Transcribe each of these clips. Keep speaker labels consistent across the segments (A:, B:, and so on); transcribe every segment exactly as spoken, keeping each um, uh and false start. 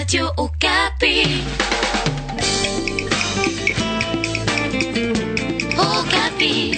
A: Radio Okapi. Okapi.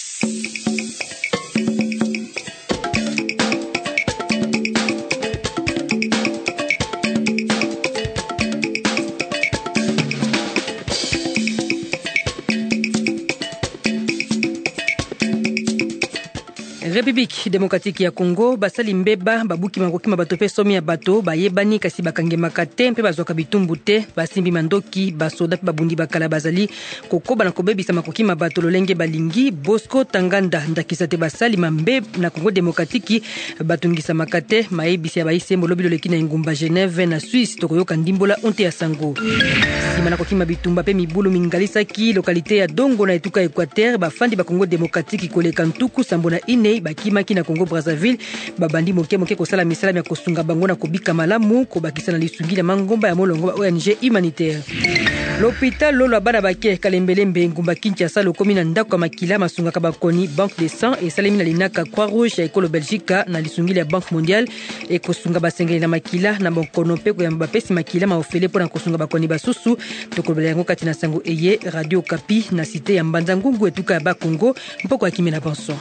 B: République démocratique ya Congo basali mbeba babuki makoki mabato pe somi ya bato bayebani kasi bakange makate mpe bazwaka bitumbu te basimbi mandoki basoda pe babundi bakala bazali kokoba na kobebisa makoki mabato lolenge balingi Bosco Tanganda ndakisa te basali mambe na Congo démocratique batungisa makate mayebisi ya baisembo lobi loleki na ngumba Genève na Suisse tokoyoka ndimbola onte ya sango sima na koki mabitumba pe mibulu mingalisa ki localité ya Dongo na etuka Équateur bafandi ba Congo démocratique koleka ntuku sambo na ine bakimaki na Congo Brazzaville babandi moke moke kosala misala ya kosunga bango na kobika malamu kobakisa na lisungi la mangomba ya molongo ba O N G humanitaire. L'hôpital lolo bana bake kalembele ngumba Kinshasa lokomi na ndako makila masunga ka bakoni Banque de Sang et salemi na linaka Croix Rouge ya ekolo Belgique na lisungi la Banque mondiale e kosunga basengeli na makila na bonkono pe ko ya bapesi makila ma ofele pona kosunga bakoni basusu tokobela yango kati na sango eye Radio Okapi na cité ya Mbanza Ngungu etuka ya Bakongo mpoko akimena pension.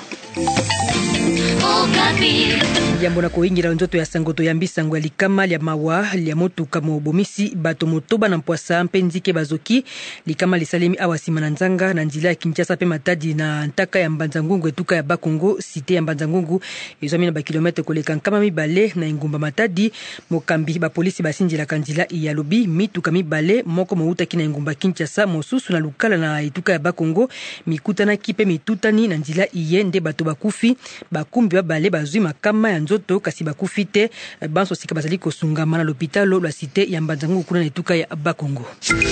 B: Yambo na koingira nzoto ya sangoto ya mbisango ya likama ya mawa ya motuka mobomisi bato motoba na mpwasa mpenzike bazoki likama lisalemi awasima na nzanga na nzila ya Kinshasa pe matadi na ntaka ya Mbanza Ngungu etuka ya Bakongo cité ya Mbanza Ngungu ezomi na ba kilometre koleka nkama mibale na ngumba matadi mokambi ba polisi basinjila kanzila ya lobi mituka mibale moko mouta kina ngumba Kinshasa mosusu na lukala na etuka ya Bakongo mikutana kipe mitutani na nzila iye nde bato bakufi bakumbi babale bazwi makama ya nzoto kasi bakufi te banso sika bazali kosungama na l'hôpital la cité ya Mbanza Ngungu kuna na etuka ya Bakongo.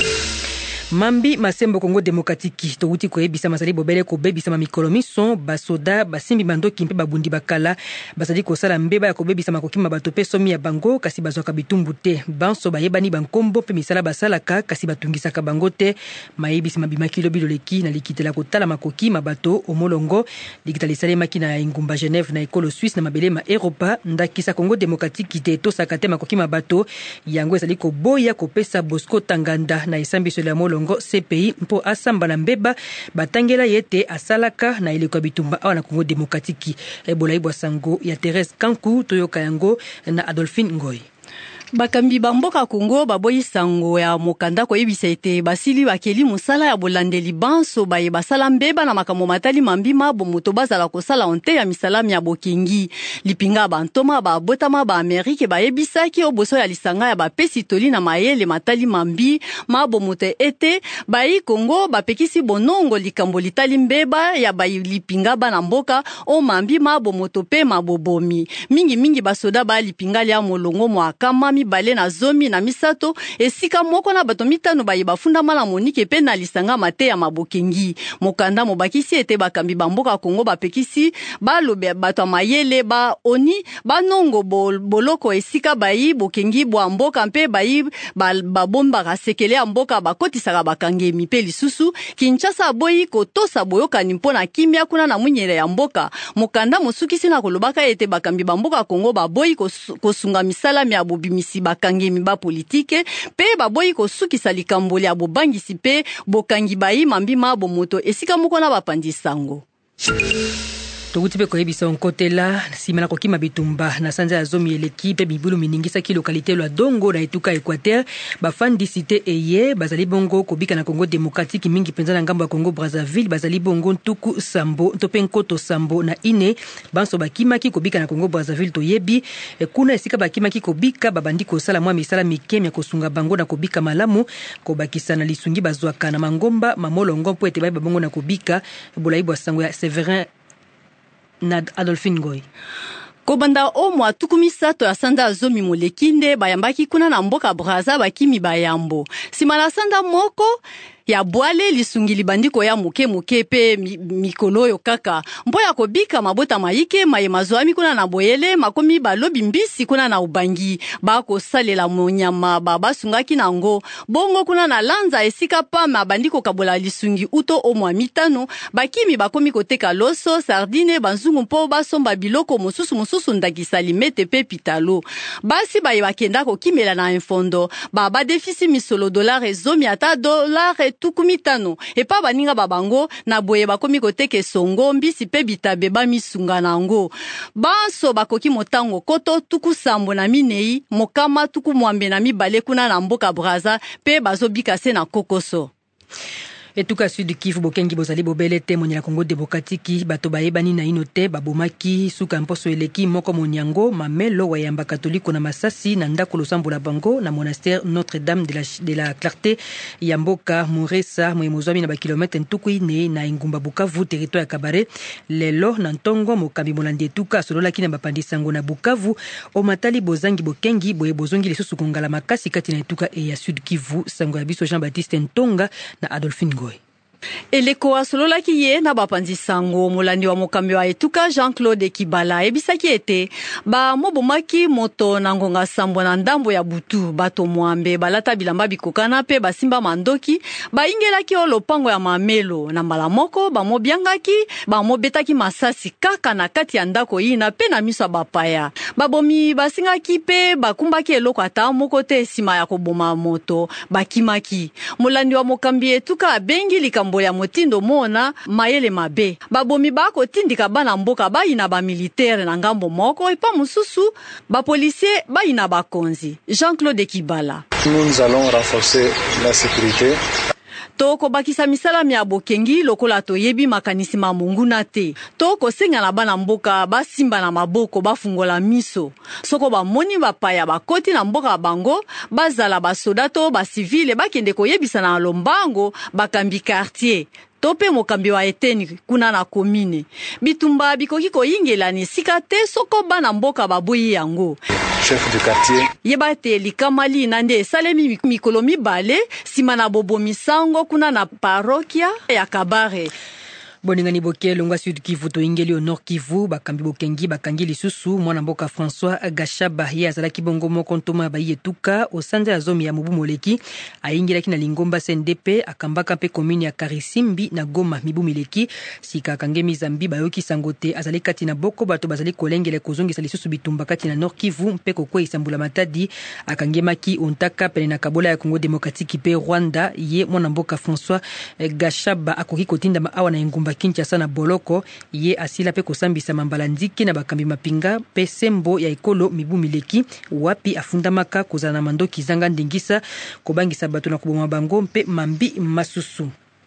B: Mambi masembo Congo démocratique to wuti ko ebisa masali bobele ko bebisa mikolo miso basoda basimbi mandoki mpe babundi bakala basali ko sala mbeba ya ko bebisa makoki mabato pe somi ya bango kasi bazwaka bitumbu te banso bayebani bankombo pe misala basalaka kasi batungisaka bango te mayebisi mabimaki lobi loleki na likitela kotala makoki mabato omolongo likitali salemaki na ngumba Genève na ekolo Suisse na mabele ma Europa ndakisa Congo démocratique te to sakate makoki mabato yango ezali ko boya ko pesa Bosco Tanganda na esambiso la molo C P I mpo asamba na mbeba batangela yete asalaka na ileko bitumba awa na Congo démocratique ebola ibwa sango ya Thérèse Kankou toyoka yango na Adolphine Ngoy.
C: Bakambi bamboka Congo baboyi sango ya mokanda ko yebisa ete basili bakeli musala ya bolandeli banso baye basala mbeba na makambo matali mambima bomoto bazala kosala onte ya misalami ya bokingi lipinga bantoma ba botama ba Amerique bayebisaki oboso ya lisanga ya bapesi toli na mayele matali mambi ma bomoto ete bayi Congo bapekisi bonongo likambo litali mbeba ya bayi lipinga bana mboka o mambi ma bomoto pe mabobomi mingi mingi basoda ba lipinga ya molongo mwakama bale na zomi na misato esika moko na bato mitano baye bafunda mala monike pe na lisanga mate ya mabokengi mokanda mobakisi ete bakambi bamboka Congo bapekisi balobe bato mayele ba oni banongo bol, boloko esika bayi bokengi bwa mboka mpe bayi babomba kasekele ya mboka bakotisaka bakangemi pe lisusu Kinshasa boyi kotosa boyokani mpona kimia kuna na munyere ya mboka mokanda mosukisi na kolobaka ete bakambi bamboka Congo baboyi kosunga misalami ya bobimisi bakangemi ba politike pe baboyi kosukisa likamboli ya bobangisi pe bokangi bayi mambima bomoto esika moko na bapandi sango.
B: Toguti pe koyebisa onkotela simana kokima bitumba na sanza ya zomi eleki pe bibulu miningisa ki localité lwa Dongo na etuka Équateur bafandi cité eye bazali bongo kobika na Congo démocratique mingi penza na ngambo ya Congo Brazzaville bazali bongo ntuku sambo tope nkoto sambo na ine banso bakimaki kobika na Congo Brazzaville toyebi e kuna esika bakimaki kobika babandi kosala mwa misala mikemi ya kosunga bango na kobika malamu kobakisa na lisungi bazwaka na mangomba mamolongo po ete bayi babongo na kobika bolaibwa sango ya Séverin na Adolphine Ngoy.
C: Kobanda o mwa tukumi sato ya sanda zomi molekinde bayambaki kuna na mboka Braza bakimi bayambo. Simana sanda moko ya bwale lisungi libandiko ya muke muke pe mi, mikolo yo kaka mpo ya kobika mabota maike maye mazwami kuna na boyele makomi balobi mbisi kuna na ubangi bako salela monyama baba sungaki nango bongo kuna na lanza esika pa mabandiko kabola lisungi uto omwa mitano bakimi bakomi koteka loso sardine banzungu mpo basomba biloko mosusu mosusu ndakisa limete pe pitalo basi baye bakenda kokimela na infondo baba defisi misolo dolare zomi ata dolare tukumitano epa baninga babango na boye bakomi koteke songo mbisi pe bitabe ba misunga nango baso bakoki motango koto tuku sambo na minei mokama tuku mwambe na mibale kuna na mboka Braza pe bazobika se na kokoso.
B: Etuka Sud Kivu bokengi bozali bobele te moni na Congo Demokratiki bato bayebani na inote babomaki suka mposo eleki moko monyango mamelo wayamba katoliko na masasi na ndako losambo la bango na monastère Notre-Dame de la, de la Clarté ya mboka Muresa moyemozwami na bakilometre ntuku ine na Ingumba Bukavu territoire ya Kabare lelo na ntongo mokambi molandi etuka sololaki na bapandisango na Bukavu omatali bozangi bokengi boye bozongi lisusu kongala makasi kati na etuka e ya Sud Kivu sango ya biso Jean-Baptiste Ntonga na Adolphine Goy.
C: Eleko asololaki ye na bapanzi sango molandi wa mokambi wa etuka Jean-Claude Kibala ebisaki ete ba mobomaki moto na ngonga sambo na ndambo ya butu bato mwambe balata bilamba bikokana pe basimba mandoki baingelaki olopango ya mamelo na mbala moko ba mobiangaki ba mobetaki masasi kaka na kati ya ndako ina pe na miso bapaya babomi basingaki pe bakumbaki eloko ata moko te sima ya koboma moto bakimaki molandi wa mokambi etuka abengi likambo ya motindo mona mayele mabe babomi bako tindika bana mboka bayina ba militaire na ngambo moko epa mususu ba policier bayina bakonzi. Jean-Claude Kibala:
D: Nous allons renforcer la sécurité.
C: Toko bakisa misala mia bokengi lokola toyebi makanisi mamunguna te. Toko senga na bana mboka basimba na maboko bafungola miso. Soko ba moni bapaya bakoti na mboka bango bazala basodato ba civile bakende koyebisa na lombango bakambi quartier. Tope mokambi wa eteni kuna na komine. Bitumba bikoki koyingela ni sikate soko bana mboka baboyi yango.
D: Chef du quartier
C: yebate likamali nande salemi mikolo mibale sima na bobo misango kuna na parokia ya Kabare.
B: Boningani boke longwa Sud Kivu to ingeli au Nord Kivu bakambi bokengi bakangi lisusu mwana mboka François Gachaba ye azalaki bongo moko ntoma bayetuka osanja ya zomi ya mubu moleki aingelaki na lingomba C N D P akambaka pe commune ya Karisimbi na Goma mibu mileki sika kangemi Zambi bayoki sangote azali kati na boko bato bazali kolengele kozongisa lisusu bitumba kati na Nord Kivu mpe kokwe isambula matadi akangemaki ontaka pene na Kabola ya Congo Demokratiki pe Rwanda ye mwana mboka François Gachaba akoki kotinda maawa na Ingumba Kinshasa na Boloko ye asila pe kosambisa mambala nziki na bakambi mapinga pe sembo ya ekolo mibu mileki wapi afundamaka kozala na mandoki zanga ndingisa kobangisa bato na kuboma bango mpe mambi masusu.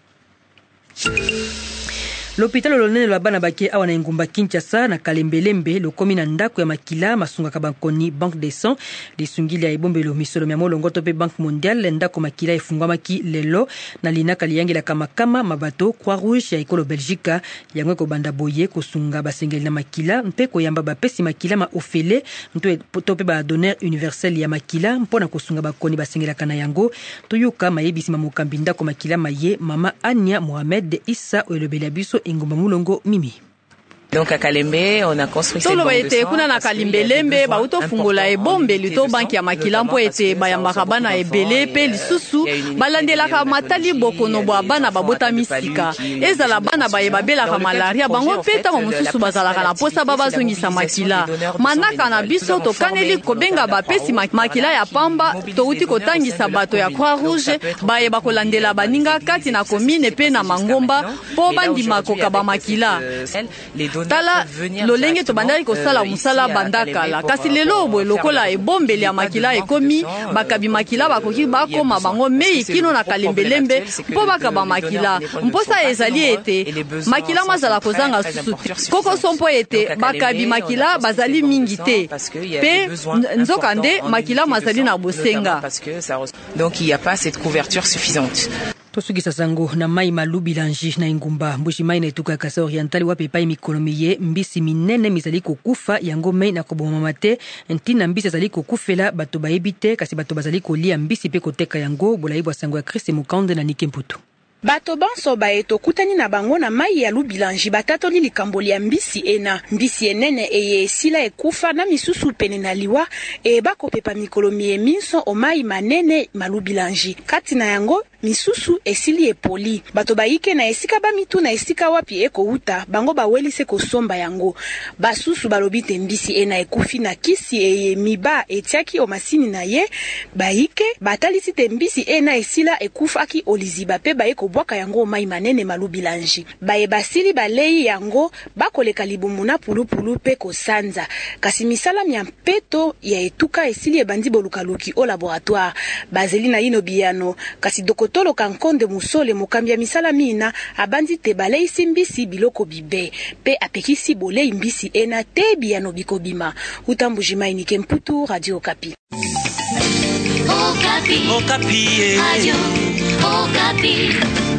B: L'hôpital Lolene la bana bake awa na Ingumba Kinshasa na Kalembelembe lokomi na ndako ya makila masunga kabankoni Banque des Sangs lisungili ya ebombelo misolo mya molongo to pe Banque Mondiale ndako makila efungwamaki lelo na linaka liyangela kama kama mabato Croix Rouge ya ekolo Belgique yangwe ko banda boye kosunga basengeli na makila mpe koyamba bapesi makila ma ofele mto to pe ba donneur universel ya makila mpona kosunga bakoni basengela kana yango toyoka mayebisi mamukambi ndako makila maye mama Anya Mohamed Issa olobela biso Ingumba Mulongo Mimi.
E: Donc à Kalembe, on a construit cette
C: banque
E: de sang.
C: Kuna na Kalembelembe ba uto fungola ebombe lito banki ya makila mpo ete ba ya makabana ebele pe lisusu balandela ka matali bokono bwa bana babota misika ezala bana ba yebabela ka malaria bango peta mo mususu bazala kana posa baba zongisa makila manaka na biso to kaneli kobenga ba pesi makila ya pamba to uti kotangisa bato ya Croix Rouge ba yeba kolandela baninga kati na commune pe na Mangomba po bandima ko ba makila tala lolenge to bandaki kosala musala bandakala kasi lelo boye lokola ebombeli ya makila ekomi bakabi makila bakoki bakoma bango mei kino na Kalembelembe mpo bakaba makila mposa ezali ete makila mazala kozanga susu koko sompo ete bakabi makila bazali mingi te pe nzokande makila mazali na bosenga
E: donc il y a pas cette couverture suffisante.
B: Tosugisa sango na mai malubi lanji na Ingumba mbushi mai na etuka kasa orientali wapi pai mikolomiye mbisi minene mizali kokufa yango mai na koboma mate ntina mbisi zali kokufela bato baebite kasi bato bazali kolia mbisi pe koteka yango bolaibwa sango ya Christ Mukande na Nikemputu.
F: Bato banso baeto kutani na bango na mai ya Lubilanji batatoli likamboli ya mbisi ena. Mbisi enene eye esila ekufa na misusu pene na liwa e bako pepa mikolo mie minso o mai manene malubilanji. Kati na yango misusu esili epoli. Bato baike na esika ba mitu na esika wapi eko uta bango bawelise kosomba yango. Basusu balobite mbisi ena ekufi na kisi eye miba etiaki o masini na ye. Baike batalisite mbisi ena esila ekufaki oliziba pe baeko bwaka yango mai manene malubilanji. Baye basili balei yango bakoleka libumu na pulupulu pe kosanza. Kasi misala mya mpeto ya etuka esili ebandi bolukaluki o laboratoire. Bazeli na ino biyano kasi dokotolo kankonde musole mukambia misala mina abandi te balei simbisi biloko bibe pe apekisi bolei mbisi ena te biyano bikobima. Utambujima inike mputu Radio Okapi.
A: Okapi. Okapi. Radio Okapi.